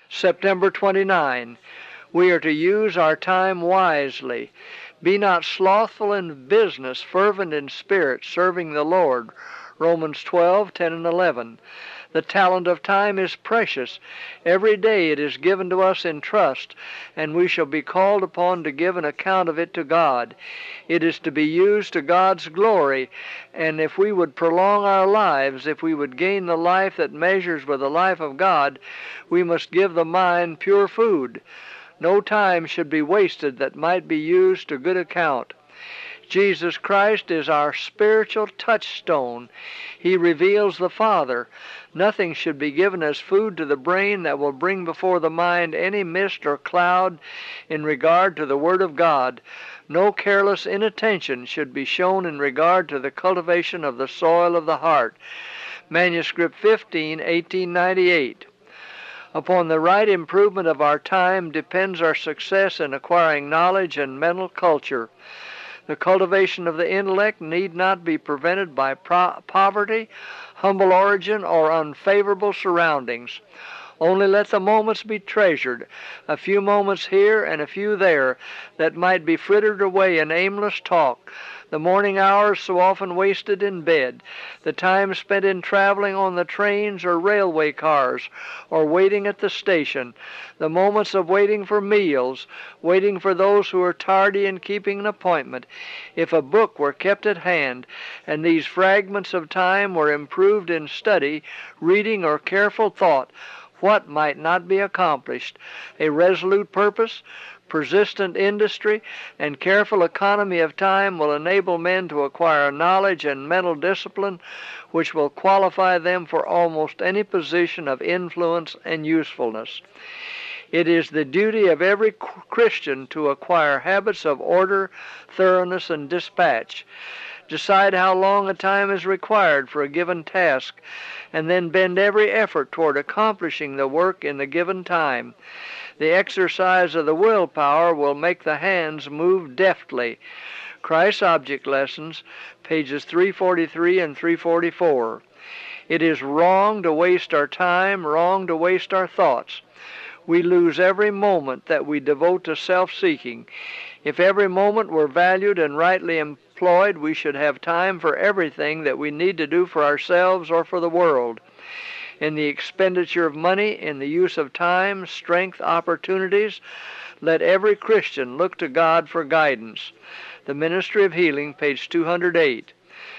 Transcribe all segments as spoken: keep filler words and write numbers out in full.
September twenty-ninth. We are to use our time wisely. Be not slothful in business, fervent in spirit, serving the Lord. Romans twelve, ten and eleven. The talent of time is precious. Every day it is given to us in trust, and we shall be called upon to give an account of it to God. It is to be used to God's glory, and if we would prolong our lives, if we would gain the life that measures with the life of God, we must give the mind pure food. No time should be wasted that might be used to good account. Jesus Christ is our spiritual touchstone. He reveals the Father. Nothing should be given as food to the brain that will bring before the mind any mist or cloud in regard to the Word of God. No careless inattention should be shown in regard to the cultivation of the soil of the heart. Manuscript fifteen, eighteen ninety-eight. Upon the right improvement of our time depends our success in acquiring knowledge and mental culture. The cultivation of the intellect need not be prevented by pro- poverty, humble origin, or unfavorable surroundings. Only let the moments be treasured, a few moments here and a few there, that might be frittered away in aimless talk, the morning hours so often wasted in bed, the time spent in traveling on the trains or railway cars, or waiting at the station, the moments of waiting for meals, waiting for those who are tardy in keeping an appointment. If a book were kept at hand, and these fragments of time were improved in study, reading, or careful thought, what might not be accomplished? A resolute purpose, persistent industry, and careful economy of time will enable men to acquire knowledge and mental discipline which will qualify them for almost any position of influence and usefulness. It is the duty of every Christian to acquire habits of order, thoroughness, and dispatch. Decide how long a time is required for a given task, and then bend every effort toward accomplishing the work in the given time. The exercise of the willpower will make the hands move deftly. Christ's Object Lessons, pages three forty-three and three forty-four. It is wrong to waste our time, wrong to waste our thoughts. We lose every moment that we devote to self-seeking. If every moment were valued and rightly employed, we should have time for everything that we need to do for ourselves or for the world. In the expenditure of money, in the use of time, strength, opportunities, let every Christian look to God for guidance. The Ministry of Healing, page two hundred eight.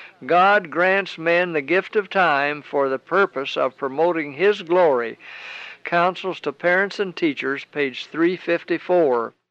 God grants men the gift of time for the purpose of promoting His glory. Counsels to Parents and Teachers, page three fifty-four.